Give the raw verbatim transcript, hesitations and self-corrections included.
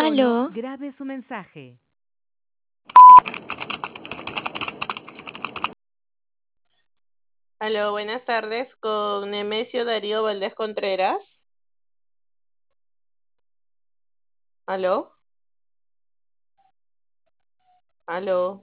tono Aló, grabe su mensaje. Aló, buenas tardes con Nemesio Darío Valdés Contreras. Aló, aló.